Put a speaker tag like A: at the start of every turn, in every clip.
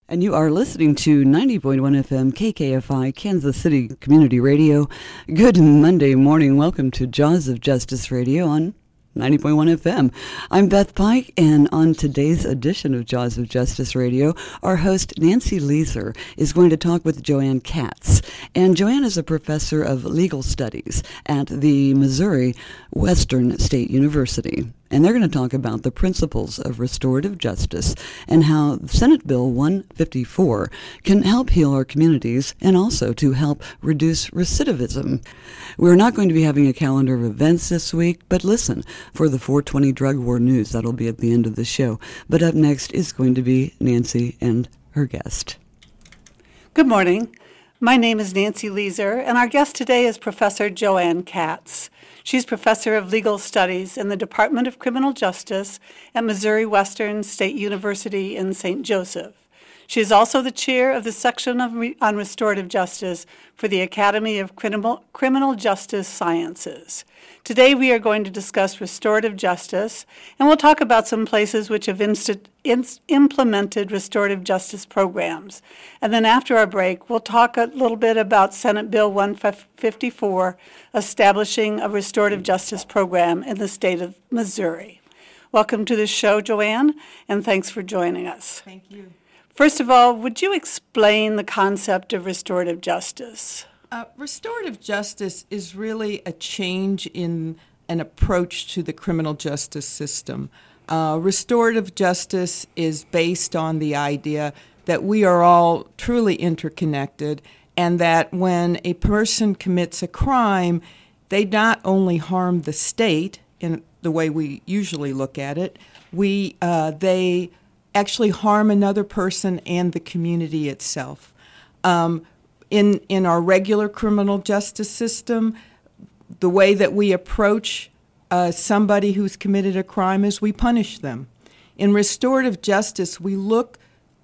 A: And you are listening to 90.1 FM KKFI, Kansas City Community Radio. Good Monday morning. Welcome to Jaws of Justice Radio on 90.1 FM. I'm Beth Pike, and on today's edition of Jaws of Justice Radio, our host Nancy Leeser is going to talk with Joanne Katz. And Joanne is a professor of legal studies at the Missouri Western State University. And they're going to talk about the principles of restorative justice and how Senate Bill 154 can help heal our communities and also to help reduce recidivism. We're not going to be having a calendar of events this week, but listen for the 420 Drug War News. That'll be at the end of the show. But up next is going to be Nancy and her guest.
B: Good morning. My name is Nancy Leeser, and our guest today is Professor Joanne Katz. She's Professor of Legal Studies in the Department of Criminal Justice at Missouri Western State University in St. Joseph. She is also the chair of the section on restorative justice for the Academy of Criminal Justice Sciences. Today we are going to discuss restorative justice, and we'll talk about some places which have implemented restorative justice programs. And then after our break, we'll talk a little bit about Senate Bill 154, establishing a restorative justice program in the state of Missouri. Welcome to the show, Joanne, and thanks for joining us.
C: Thank you.
B: First of all, would you explain the concept of restorative justice?
C: Restorative justice is really a change in an approach to the criminal justice system. Restorative justice is based on the idea that we are all truly interconnected, and that when a person commits a crime, they not only harm the state in the way we usually look at it, they actually harm another person and the community itself. In our regular criminal justice system, the way that we approach somebody who's committed a crime is we punish them. In restorative justice, we look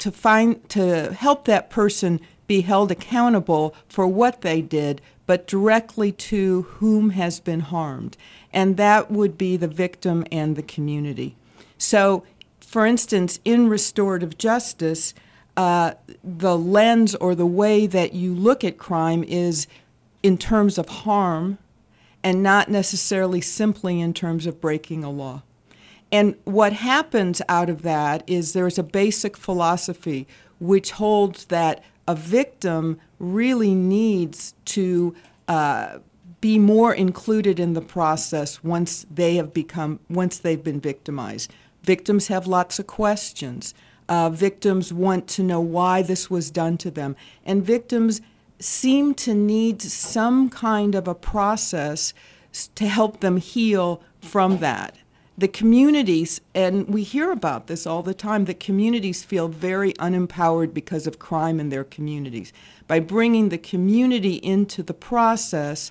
C: to help that person be held accountable for what they did, but directly to whom has been harmed, and that would be the victim and the community. So, for instance, in restorative justice, the lens or the way that you look at crime is in terms of harm and not necessarily simply in terms of breaking a law. And what happens out of that is there's a basic philosophy which holds that a victim really needs to be more included in the process once they've been victimized. Victims have lots of questions. Victims want to know why this was done to them. And victims seem to need some kind of a process to help them heal from that. The communities, and we hear about this all the time, the communities feel very unempowered because of crime in their communities. By bringing the community into the process,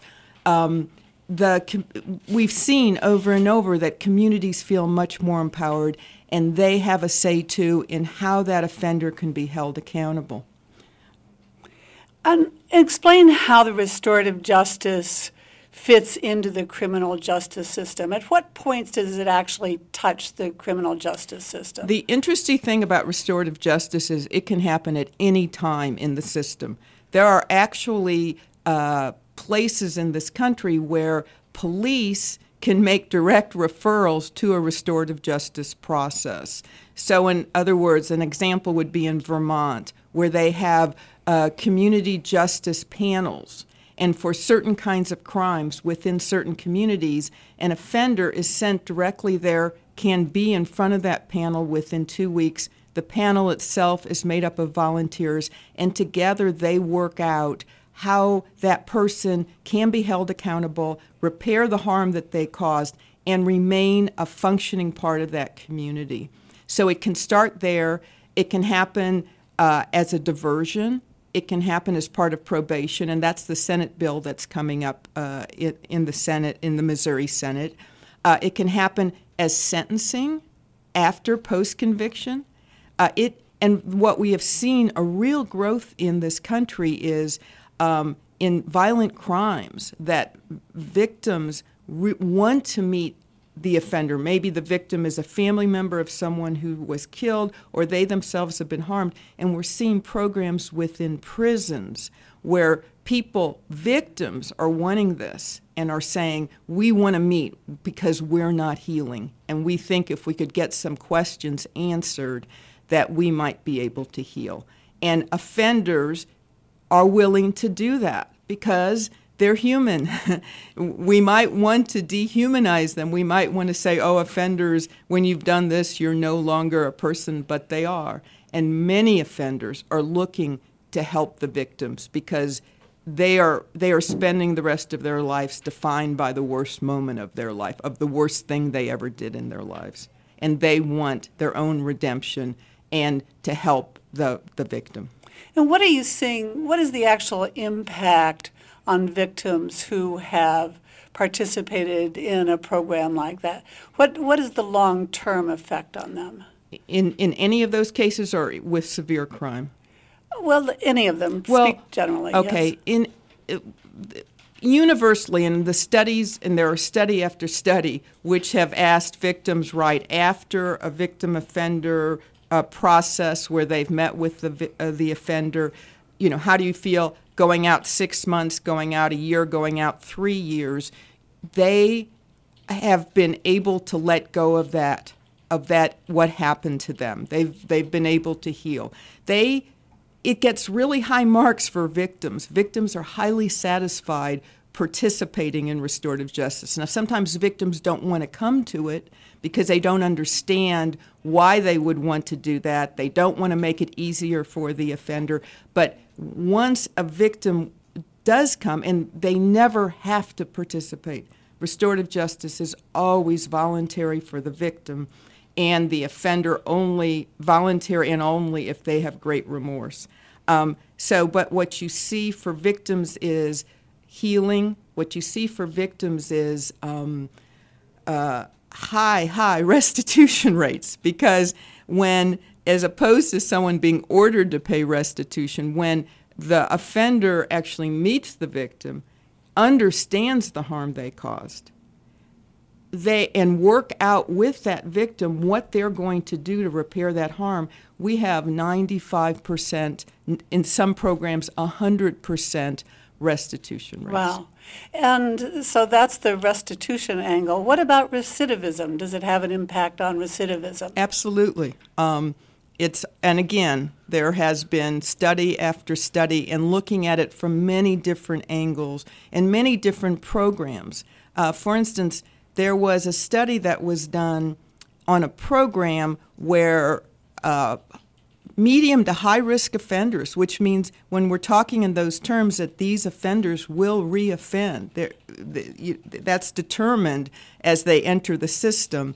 C: we've seen over and over that communities feel much more empowered, and they have a say too in how that offender can be held accountable.
B: Explain how the restorative justice fits into the criminal justice system. At what points does it actually touch the criminal justice system?
C: The interesting thing about restorative justice is it can happen at any time in the system. There are actually places in this country where police can make direct referrals to a restorative justice process. So in other words, an example would be in Vermont, where they have community justice panels. And for certain kinds of crimes within certain communities, an offender is sent directly there, can be in front of that panel within 2 weeks. The panel itself is made up of volunteers, and together they work out how that person can be held accountable, repair the harm that they caused, and remain a functioning part of that community. So it can start there. It can happen as a diversion. It can happen as part of probation, and that's the Senate bill that's coming up in the Senate, in the Missouri Senate. It can happen as sentencing after post-conviction. And what we have seen a real growth in this country is in violent crimes that victims want to meet the offender. Maybe the victim is a family member of someone who was killed, or they themselves have been harmed. And we're seeing programs within prisons where victims are wanting this and are saying, we want to meet because we're not healing. And we think if we could get some questions answered, that we might be able to heal. And offenders are willing to do that because they're human. We might want to dehumanize them. We might want to say, oh, offenders, when you've done this, you're no longer a person, but they are. And many offenders are looking to help the victims because they are spending the rest of their lives defined by the worst moment of their life, of the worst thing they ever did in their lives. And they want their own redemption and to help the victim.
B: And what are you seeing? What is the actual impact on victims who have participated in a program like that? What is the long-term effect on them?
C: In any of those cases or with severe crime?
B: Well, any of them. Speak generally.
C: Okay.
B: Yes.
C: Universally, in the studies, and there are study after study, which have asked victims right after a victim offender process where they've met with the offender, how do you feel going out 6 months, going out a year, going out 3 years? They have been able to let go of that what happened to them. They've been able to heal. It gets really high marks for victims. Victims are highly satisfied participating in restorative justice. Now, sometimes victims don't want to come to it because they don't understand why they would want to do that. They don't want to make it easier for the offender. But once a victim does come, and they never have to participate, restorative justice is always voluntary for the victim, and the offender only voluntary and only if they have great remorse. But what you see for victims is healing. What you see for victims is high restitution rates, because when, as opposed to someone being ordered to pay restitution, when the offender actually meets the victim, understands the harm they caused, and work out with that victim what they're going to do to repair that harm, we have 95%, in some programs 100% restitution rates.
B: Wow. And so that's the restitution angle. What about recidivism? Does it have an impact on recidivism?
C: Absolutely. And again, there has been study after study and looking at it from many different angles and many different programs. For instance, there was a study that was done on a program where medium to high-risk offenders, which means when we're talking in those terms that these offenders will re-offend, that's determined as they enter the system.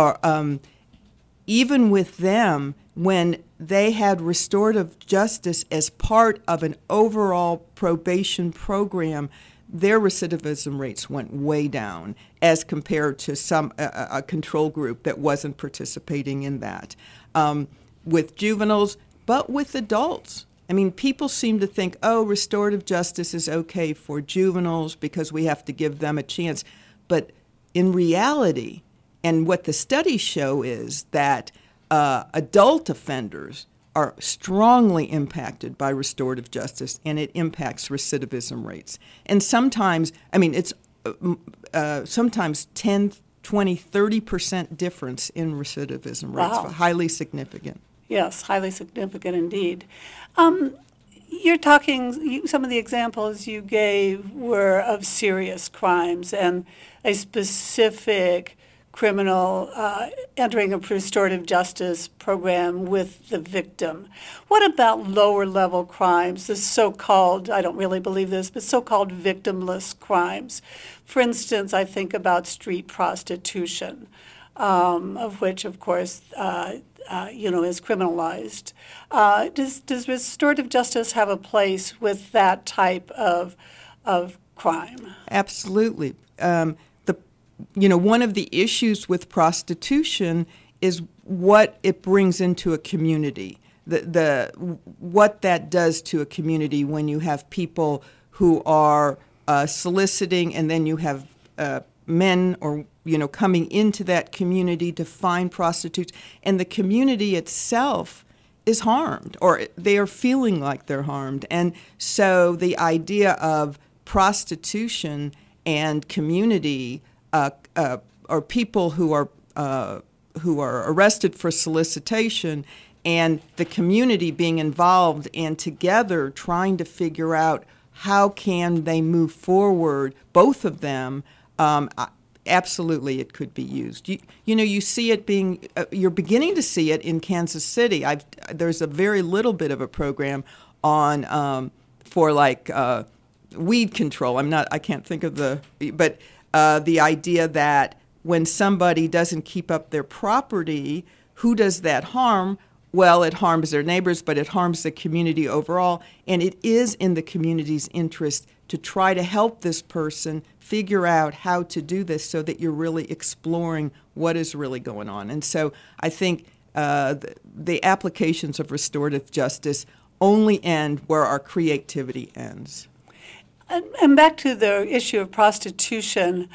C: Even with them, when they had restorative justice as part of an overall probation program, their recidivism rates went way down as compared to a control group that wasn't participating in that. With juveniles, but with adults. I mean, people seem to think, restorative justice is okay for juveniles because we have to give them a chance. But in reality, and what the studies show is that adult offenders are strongly impacted by restorative justice, and it impacts recidivism rates. And sometimes, it's sometimes 10, 20, 30% difference in recidivism rates.
B: Wow.
C: Highly significant.
B: Yes, highly significant indeed. You're talking, some of the examples you gave were of serious crimes and a specific criminal entering a restorative justice program with the victim. What about lower level crimes, the so-called, I don't really believe this, but so-called victimless crimes? For instance, I think about street prostitution, of which, of course, is criminalized. Does restorative justice have a place with that type of crime?
C: Absolutely. One of the issues with prostitution is what it brings into a community. What that does to a community when you have people who are soliciting, and then you have men or coming into that community to find prostitutes, and the community itself is harmed, or they are feeling like they're harmed. And so the idea of prostitution and community, or people who are arrested for solicitation, and the community being involved and together trying to figure out how can they move forward, both of them. Absolutely, it could be used. You see it being. You're beginning to see it in Kansas City. There's a very little bit of a program on for weed control. I can't think of but the idea that when somebody doesn't keep up their property, who does that harm? Well, it harms their neighbors, but it harms the community overall. And it is in the community's interest to try to help this person figure out how to do this so that you're really exploring what is really going on. And so I think the applications of restorative justice only end where our creativity ends.
B: And back to the issue of prostitution,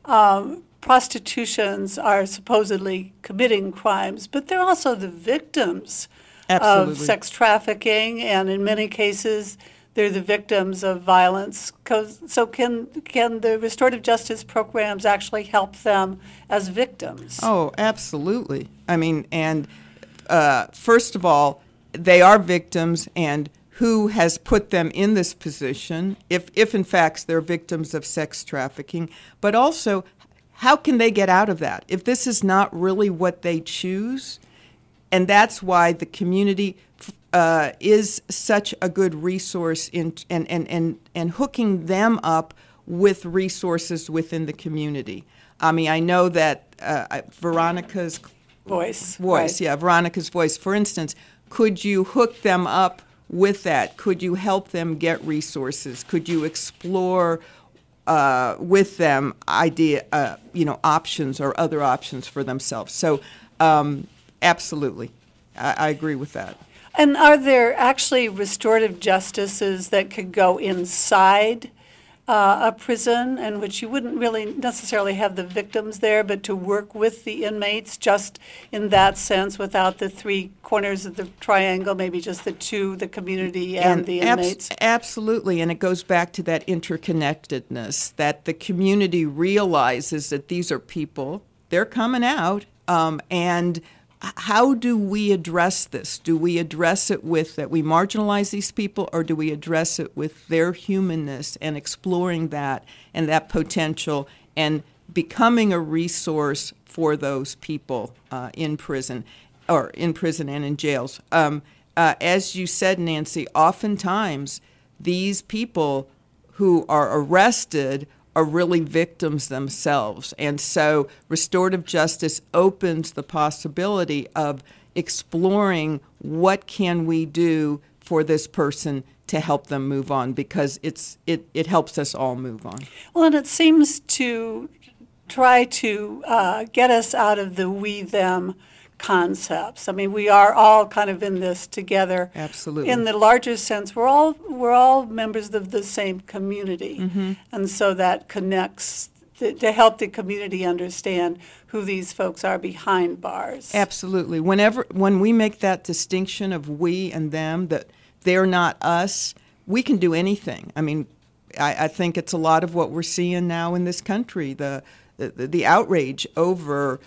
B: prostitutions are supposedly committing crimes, but they're also the victims
C: Absolutely.
B: Of sex trafficking, and in many cases, they're the victims of violence. So can the restorative justice programs actually help them as victims?
C: Oh, absolutely. And first of all, they are victims, and who has put them in this position, if in fact they're victims of sex trafficking, but also how can they get out of that? If this is not really what they choose, and that's why the community is such a good resource in and hooking them up with resources within the community. I know that Veronica's
B: Voice.
C: Right. Yeah, Veronica's Voice. For instance, could you hook them up with that? Could you help them get resources? Could you explore with them options or other options for themselves? So absolutely, I agree with that.
B: And are there actually restorative justices that could go inside a prison in which you wouldn't really necessarily have the victims there, but to work with the inmates just in that sense without the three corners of the triangle, maybe just the two, the community and the inmates?
C: Absolutely, and it goes back to that interconnectedness, that the community realizes that these are people, they're coming out, and how do we address this? Do we address it with that we marginalize these people, or do we address it with their humanness and exploring that and that potential and becoming a resource for those people in prison and in jails? As you said, Nancy, oftentimes these people who are arrested are really victims themselves. And so restorative justice opens the possibility of exploring what can we do for this person to help them move on, because it helps us all move on.
B: Well, and it seems to try to get us out of the we-them concepts. We are all kind of in this together.
C: Absolutely.
B: In the larger sense, we're all members of the same community, mm-hmm. and so that connects to help the community understand who these folks are behind bars.
C: Absolutely. When we make that distinction of we and them, that they're not us, we can do anything. I think it's a lot of what we're seeing now in this country, the outrage over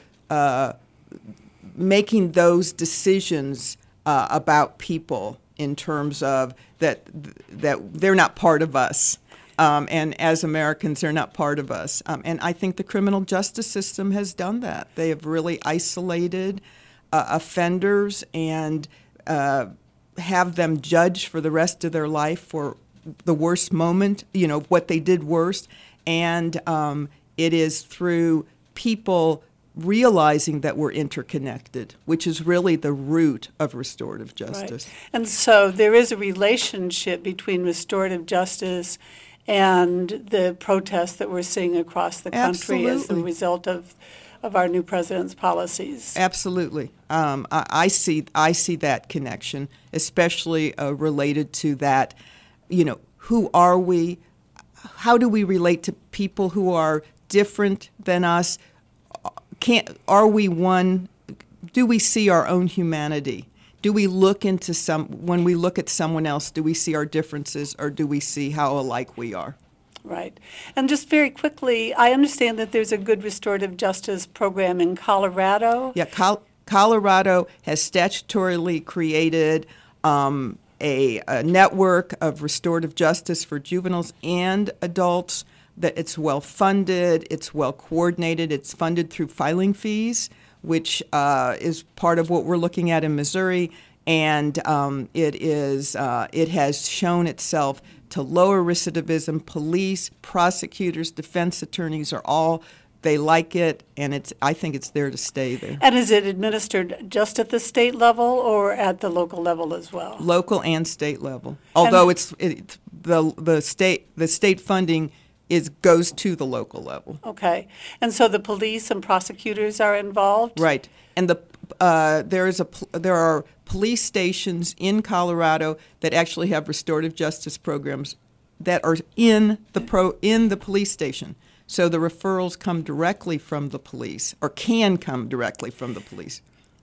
C: making those decisions about people in terms of that they're not part of us, and as Americans, they're not part of us. And I think the criminal justice system has done that. They have really isolated offenders and have them judged for the rest of their life for the worst moment, what they did worst. And it is through people realizing that we're interconnected, which is really the root of restorative justice.
B: Right. And so there is a relationship between restorative justice and the protests that we're seeing across the country as a result of our new president's policies.
C: Absolutely. I see that connection, especially related to that, who are we? How do we relate to people who are different than us? Are we one? Do we see our own humanity? Do we look into when we look at someone else, do we see our differences, or do we see how alike we are?
B: Right. And just very quickly, I understand that there's a good restorative justice program in Colorado.
C: Yeah, Colorado has statutorily created a network of restorative justice for juveniles and adults. That it's well funded, it's well coordinated, it's funded through filing fees, which is part of what we're looking at in Missouri, and it has shown itself to lower recidivism. Police, prosecutors, defense attorneys they like it, and I think it's there to stay there.
B: And is it administered just at the state level or at the local level as well?
C: Local and state level. Although the state funding goes to the local level.
B: Okay. And so the police and prosecutors are involved?
C: Right. And there are police stations in Colorado that actually have restorative justice programs that are in the police station. So the referrals come directly from the police, or can come directly from the police.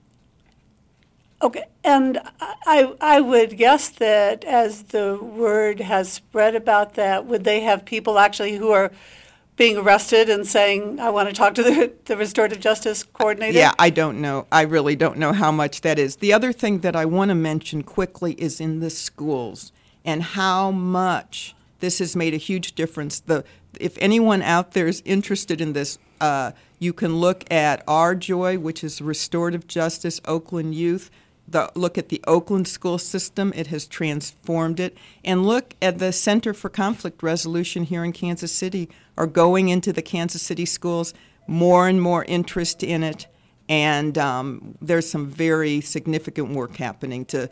B: Okay, and I would guess that as the word has spread about that, would they have people actually who are being arrested and saying, I want to talk to the restorative justice coordinator?
C: Yeah, I don't know. I really don't know how much that is. The other thing that I want to mention quickly is in the schools and how much this has made a huge difference. If anyone out there is interested in this, you can look at RJOY, which is Restorative Justice Oakland Youth. Look at the Oakland school system. It has transformed it. And look at the Center for Conflict Resolution here in Kansas City, are going into the Kansas City schools, more and more interest in it. And there's some very significant work happening to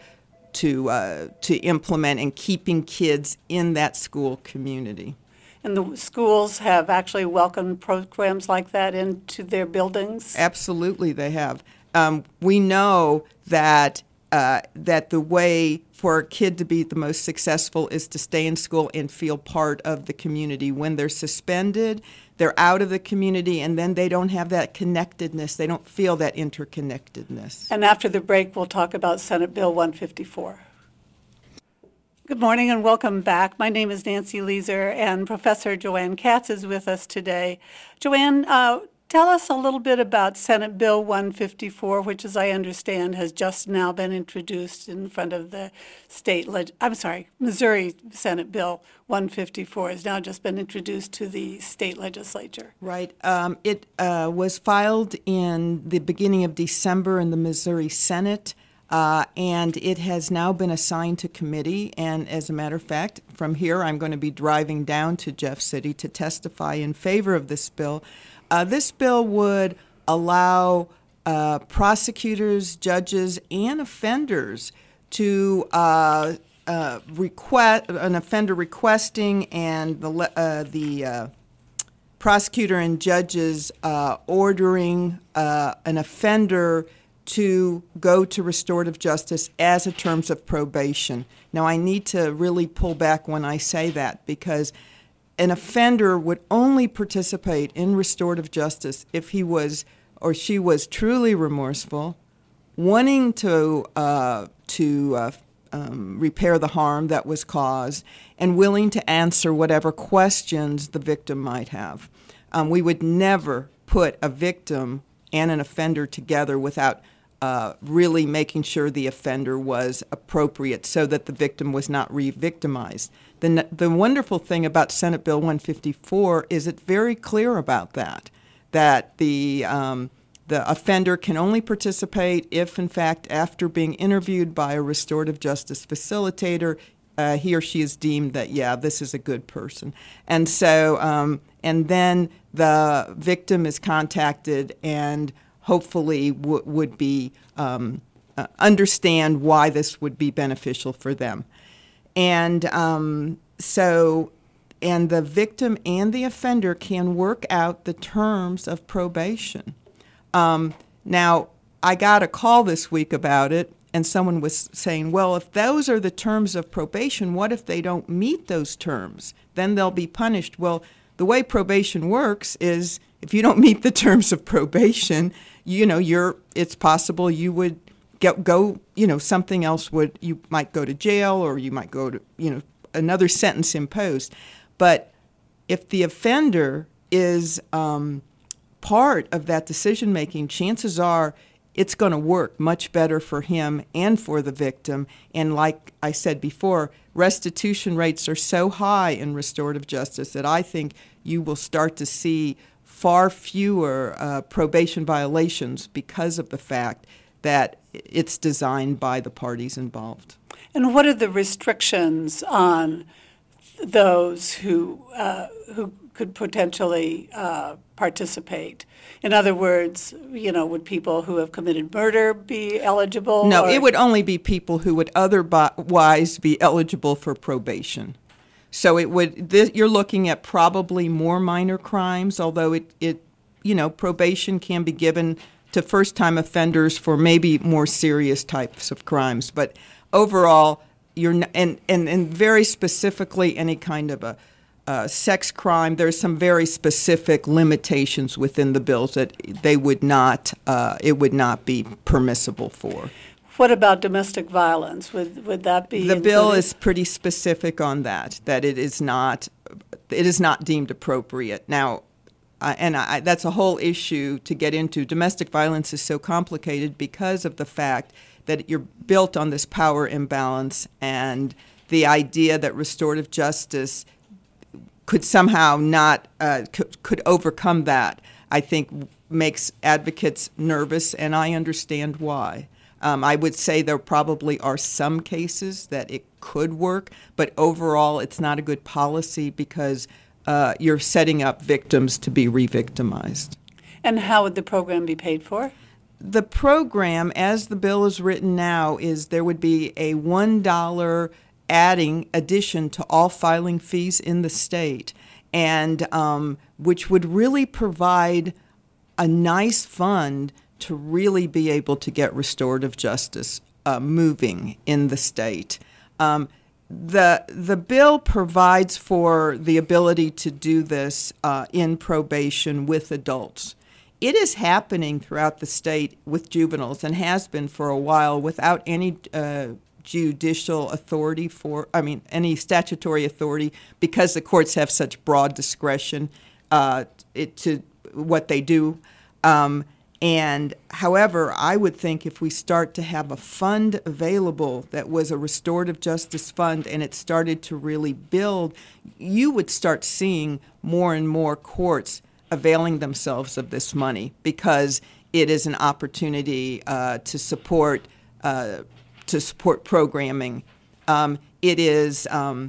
C: implement and keeping kids in that school community.
B: And the schools have actually welcomed programs like that into their buildings?
C: Absolutely, they have. We know that the way for a kid to be the most successful is to stay in school and feel part of the community. When they're suspended, they're out of the community, and then they don't have that connectedness. They don't feel that interconnectedness.
B: And after the break, we'll talk about Senate Bill 154. Good morning and welcome back. My name is Nancy Leeser, and Professor Joanne Katz is with us today. Joanne, tell us a little bit about Senate Bill 154, which, as I understand, has just now been introduced in front of the Missouri Senate Bill 154 has now just been introduced to the state legislature.
C: Right. It was filed in the beginning of December in the Missouri Senate, and it has now been assigned to committee. And as a matter of fact, from here, I'm going to be driving down to Jeff City to testify in favor of this bill. This bill would allow prosecutors, judges, and offenders to request an offender requesting, and the prosecutor and judges ordering an offender to go to restorative justice as a terms of probation. Now, I need to really pull back when I say that, because an offender would only participate in restorative justice if he was or she was truly remorseful, wanting to repair the harm that was caused, and willing to answer whatever questions the victim might have. We would never put a victim and an offender together without really making sure the offender was appropriate so that the victim was not re-victimized. The wonderful thing about Senate Bill 154 is it's very clear about that the offender can only participate if, in fact, after being interviewed by a restorative justice facilitator, he or she is deemed that, yeah, this is a good person. And so, and then the victim is contacted and hopefully would be understand why this would be beneficial for them. And and the victim and the offender can work out the terms of probation. Now, I got a call this week about it, and someone was saying, well, if those are the terms of probation, what if they don't meet those terms? Then they'll be punished. Well, the way probation works is if you don't meet the terms of probation, it's possible you would go, something else you might go to jail, or you might go to, another sentence imposed. But if the offender is part of that decision-making, chances are it's going to work much better for him and for the victim. And like I said before, restitution rates are so high in restorative justice that I think you will start to see far fewer probation violations because of the fact that it's designed by the parties involved.
B: And what are the restrictions on those who could potentially participate? In other words, would people who have committed murder be eligible?
C: No, it would only be people who would otherwise be eligible for probation. So you're looking at probably more minor crimes, although probation can be given to first-time offenders for maybe more serious types of crimes. But overall, and very specifically any kind of a sex crime, there's some very specific limitations within the bills that it would not be permissible for.
B: What about domestic violence? Would that be
C: the
B: included?
C: bill is pretty specific on that it is not deemed appropriate. Now, that's a whole issue to get into. Domestic violence is so complicated because of the fact that you're built on this power imbalance, and the idea that restorative justice could somehow not could overcome that, I think, makes advocates nervous, and I understand why. I would say there probably are some cases that it could work, but overall it's not a good policy because you're setting up victims to be re-victimized.
B: And how would the program be paid for?
C: The program, as the bill is written now, is there would be a $1 addition to all filing fees in the state, and which would really provide a nice fund to really be able to get restorative justice moving in the state. The bill provides for the ability to do this in probation with adults. It is happening throughout the state with juveniles and has been for a while without any judicial authority any statutory authority, because the courts have such broad discretion to what they do. And however, I would think if we start to have a fund available that was a restorative justice fund and it started to really build, you would start seeing more and more courts availing themselves of this money, because it is an opportunity to support programming. It is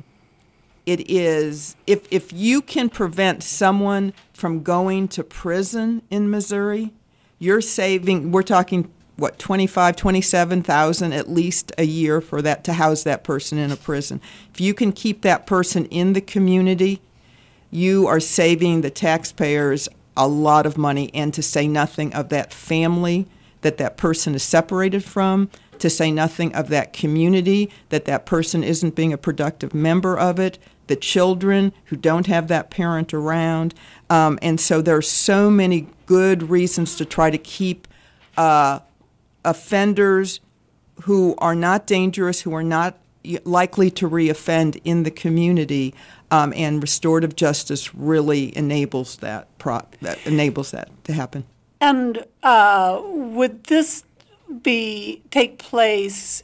C: if you can prevent someone from going to prison in Missouri, you're saving, we're talking, $27,000 at least a year for that, to house that person in a prison. If you can keep that person in the community, you are saving the taxpayers a lot of money, and to say nothing of that family that person is separated from, to say nothing of that community, that person isn't being a productive member of it, the children who don't have that parent around. And so there are so many good reasons to try to keep offenders who are not dangerous, who are not likely to reoffend in the community, and restorative justice really enables that to happen.
B: And would this take place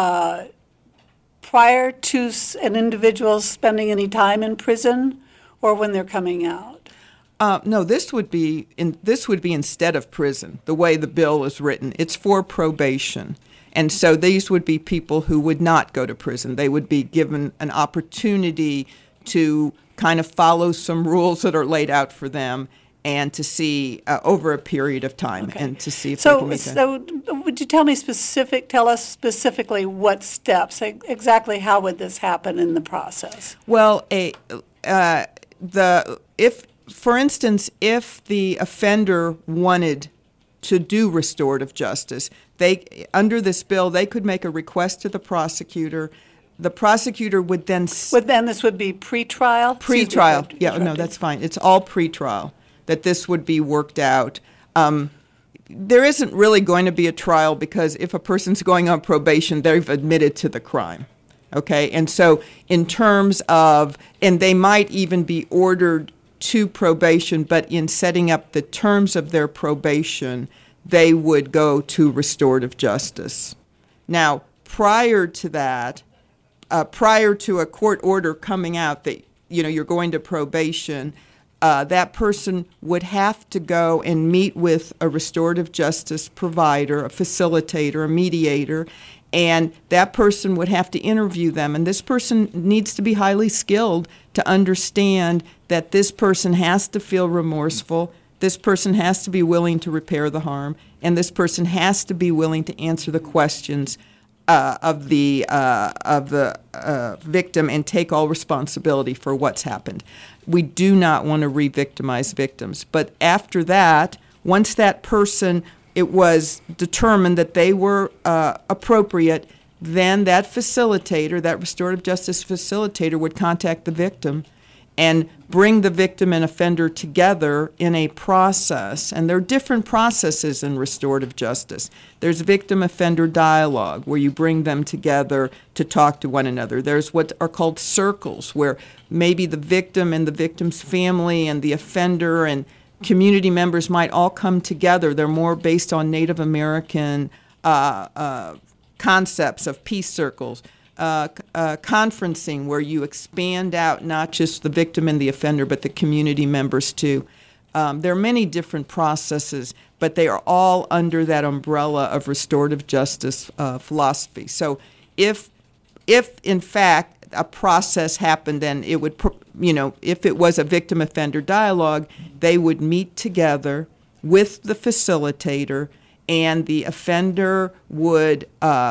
B: prior to an individual spending any time in prison, or when they're coming out?
C: No, this would be instead of prison. The way the bill is written, it's for probation, and so these would be people who would not go to prison. They would be given an opportunity to kind of follow some rules that are laid out for them, and to see over a period of time, okay, and to see if they can make that.
B: So would you tell us specifically what steps, exactly how would this happen in the process?
C: Well, for instance, if the offender wanted to do restorative justice, under this bill, they could make a request to the prosecutor the prosecutor would then...
B: But then this would be pre-trial?
C: Pre-trial. Yeah, no, that's fine. It's all pre-trial, that this would be worked out. There isn't really going to be a trial because if a person's going on probation, they've admitted to the crime. Okay? And so in terms of, and they might even be ordered to probation, but in setting up the terms of their probation, they would go to restorative justice. Now, prior to that, prior to a court order coming out that, you're going to probation, that person would have to go and meet with a restorative justice provider, a facilitator, a mediator, and that person would have to interview them. And this person needs to be highly skilled to understand that this person has to feel remorseful, this person has to be willing to repair the harm, and this person has to be willing to answer the questions of the victim and take all responsibility for what's happened. We do not want to re-victimize victims. But after that, once that person, it was determined that they were appropriate, then that facilitator, that restorative justice facilitator, would contact the victim and bring the victim and offender together in a process. And there are different processes in restorative justice. There's victim-offender dialogue, where you bring them together to talk to one another. There's what are called circles, where maybe the victim and the victim's family and the offender and community members might all come together. They're more based on Native American concepts of peace circles. Conferencing, where you expand out not just the victim and the offender, but the community members too. There are many different processes, but they are all under that umbrella of restorative justice philosophy. So if in fact a process happened, then it would, if it was a victim-offender dialogue, they would meet together with the facilitator, and the offender would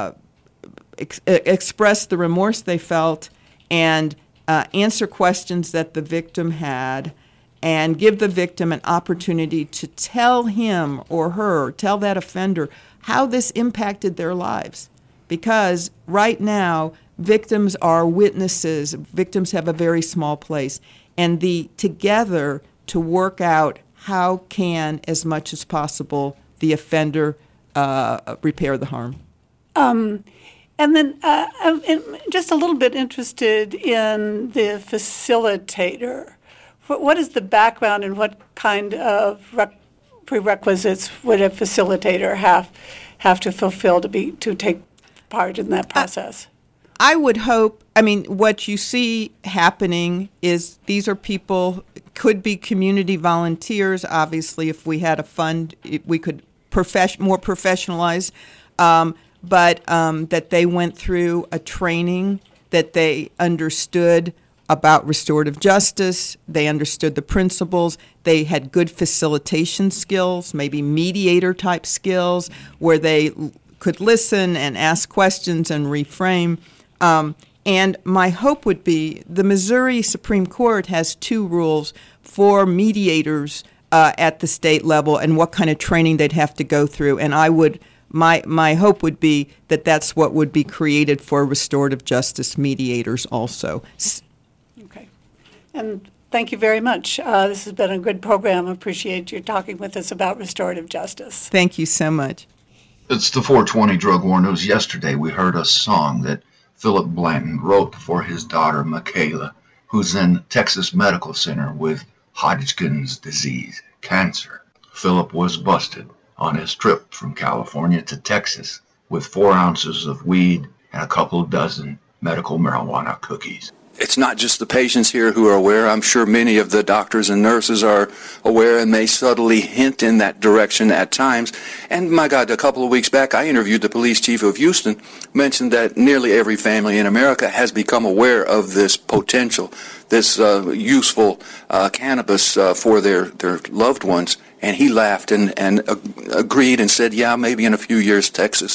C: express the remorse they felt and answer questions that the victim had, and give the victim an opportunity to tell him or her, tell that offender, how this impacted their lives. Because right now, victims are witnesses. Victims have a very small place. And together to work out how can, as much as possible, the offender repair the harm.
B: And then I'm just a little bit interested in the facilitator. What is the background and what kind of prerequisites would a facilitator have to fulfill to take part in that process?
C: I would hope, what you see happening is these are people, could be community volunteers. Obviously, if we had a fund, we could more professionalize. But that they went through a training, that they understood about restorative justice, they understood the principles, they had good facilitation skills, maybe mediator-type skills, where they could listen and ask questions and reframe. And my hope would be the Missouri Supreme Court has 2 rules for mediators at the state level and what kind of training they'd have to go through, and I would... My hope would be that that's what would be created for restorative justice mediators also.
B: Okay. And thank you very much. This has been a good program. I appreciate you talking with us about restorative justice.
C: Thank you so much.
D: It's the 420 Drug War News. Yesterday we heard a song that Philip Blanton wrote for his daughter Michaela, who's in Texas Medical Center with Hodgkin's disease, cancer. Philip was busted on his trip from California to Texas with 4 ounces of weed and a couple dozen medical marijuana cookies.
E: It's not just the patients here who are aware. I'm sure many of the doctors and nurses are aware and may subtly hint in that direction at times. And my God, a couple of weeks back, I interviewed the police chief of Houston, mentioned that nearly every family in America has become aware of this potential, this useful cannabis for their loved ones. And he laughed and agreed and said, yeah, maybe in a few years Texas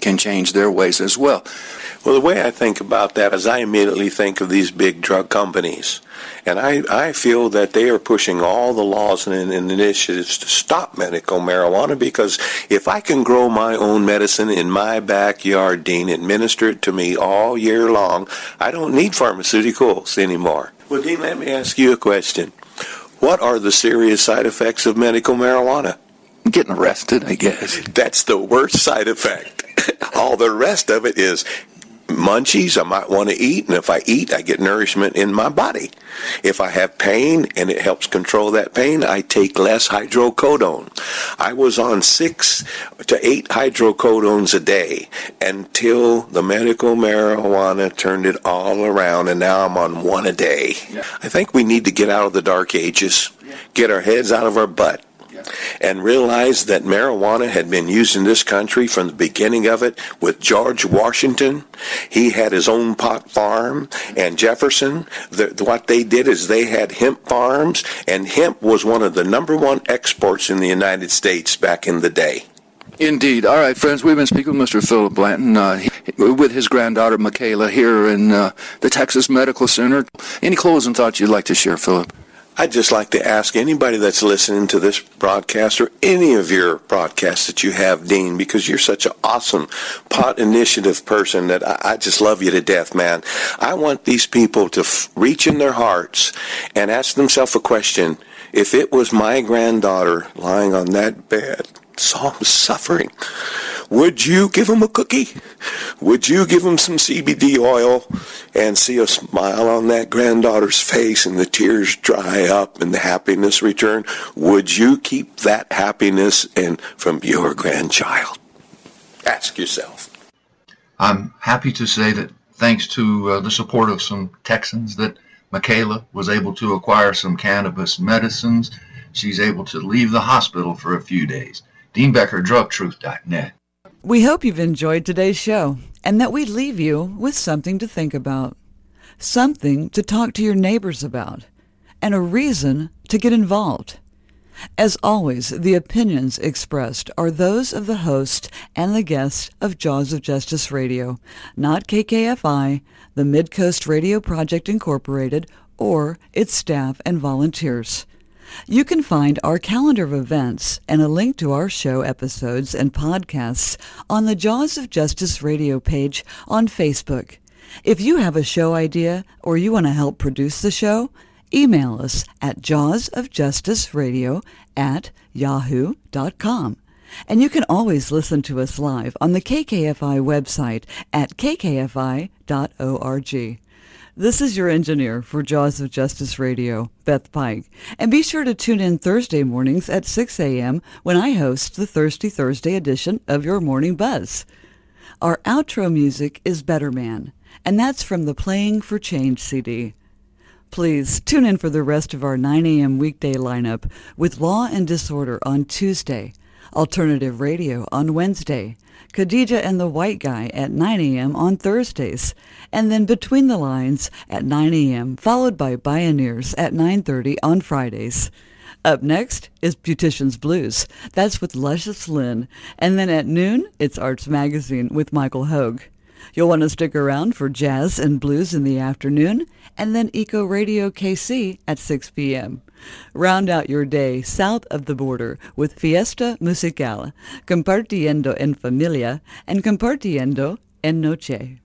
E: can change their ways as well.
F: Well, the way I think about that is I immediately think of these big drug companies. And I feel that they are pushing all the laws and initiatives to stop medical marijuana, because if I can grow my own medicine in my backyard, Dean, administer it to me all year long, I don't need pharmaceuticals anymore. Well, Dean, let me ask you a question. What are the serious side effects of medical marijuana?
E: Getting arrested, I guess.
F: That's the worst side effect. All the rest of it is munchies I might want to eat, and if I eat, I get nourishment in my body. If I have pain and it helps control that pain, I take less hydrocodone. I was on 6 to 8 hydrocodones a day until the medical marijuana turned it all around, and now I'm on 1 a day. Yeah. I think we need to get out of the dark ages, get our heads out of our butt, and realize that marijuana had been used in this country from the beginning of it with George Washington. He had his own pot farm, and Jefferson, what they did is they had hemp farms, and hemp was one of the number 1 exports in the United States back in the day.
E: Indeed. All right, friends, we've been speaking with Mr. Philip Blanton with his granddaughter, Michaela, here in the Texas Medical Center. Any closing thoughts you'd like to share, Philip?
F: I'd just like to ask anybody that's listening to this broadcast or any of your broadcasts that you have, Dean, because you're such an awesome pot initiative person that I just love you to death, man. I want these people to reach in their hearts and ask themselves a question. If it was my granddaughter lying on that bed, suffering, would you give him a cookie? Would you give him some CBD oil and see a smile on that granddaughter's face and the tears dry up and the happiness return? Would you keep that happiness from your grandchild? Ask yourself.
D: I'm happy to say that thanks to the support of some Texans that Michaela was able to acquire some cannabis medicines. She's able to leave the hospital for a few days. Dean Becker, drugtruth.net.
A: We hope you've enjoyed today's show and that we leave you with something to think about, something to talk to your neighbors about, and a reason to get involved. As always, the opinions expressed are those of the host and the guests of Jaws of Justice Radio, not KKFI, the Midcoast Radio Project Incorporated, or its staff and volunteers. You can find our calendar of events and a link to our show episodes and podcasts on the Jaws of Justice Radio page on Facebook. If you have a show idea or you want to help produce the show, email us at jawsofjusticeradio@yahoo.com. And you can always listen to us live on the KKFI website at kkfi.org. This is your engineer for Jaws of Justice Radio, Beth Pike. And be sure to tune in Thursday mornings at 6 a.m. when I host the Thirsty Thursday edition of your Morning Buzz. Our outro music is Better Man, and that's from the Playing for Change CD. Please tune in for the rest of our 9 a.m. weekday lineup with Law and Disorder on Tuesday, Alternative Radio on Wednesday, Khadija and the White Guy at 9 a.m. on Thursdays, and then Between the Lines at 9 a.m., followed by Bioneers at 9:30 on Fridays. Up next is Beautician's Blues. That's with Luscious Lynn. And then at noon, it's Arts Magazine with Michael Hogue. You'll want to stick around for jazz and blues in the afternoon, and then Eco Radio KC at 6 p.m. Round out your day south of the border with Fiesta Musical, Compartiendo en Familia, and Compartiendo en Noche.